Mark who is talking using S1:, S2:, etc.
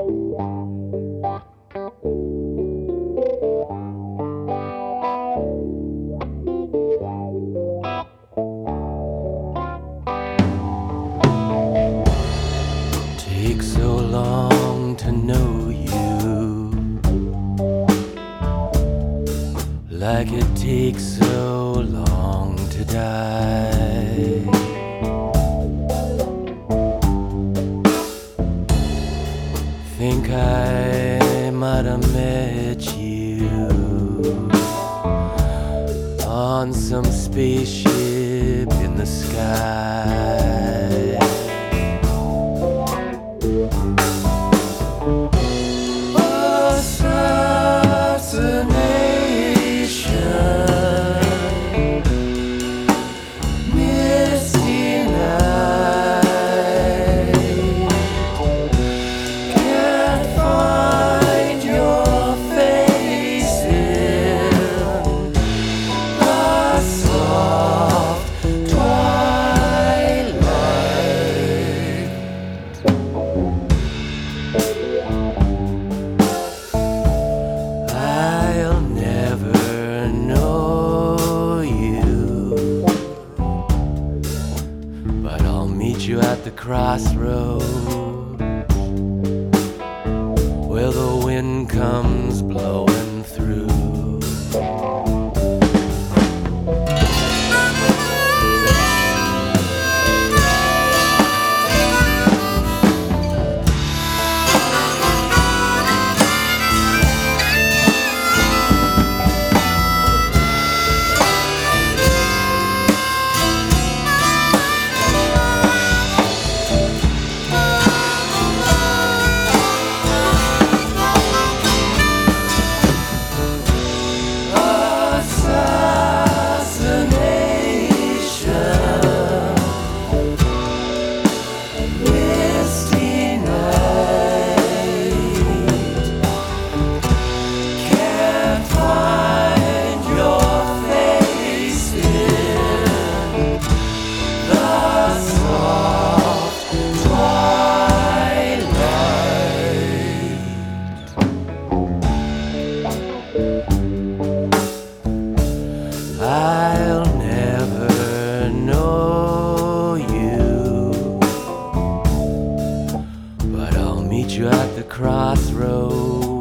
S1: Takes so long to know you, like it takes so long to die. Think I might have met you on some spaceship in the sky. I'll never know you, but I'll meet you at the crossroads where the wind comes blowing through. I'll never know you, but I'll meet you at the crossroads